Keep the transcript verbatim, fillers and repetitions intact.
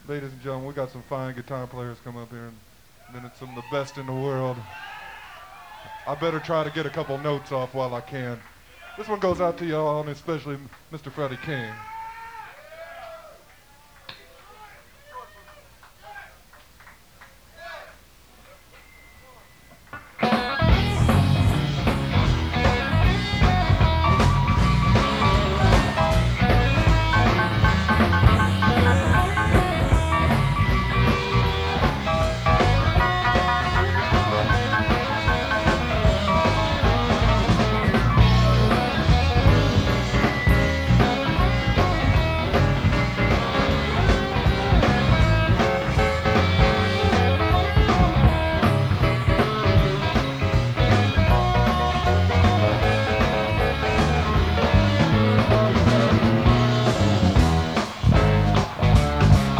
Ladies and gentlemen, we got some fine guitar players come up here in a minute, some of the best in the world. I better try to get a couple notes off while I can. This one goes out to y'all, and especially Mister Freddie King.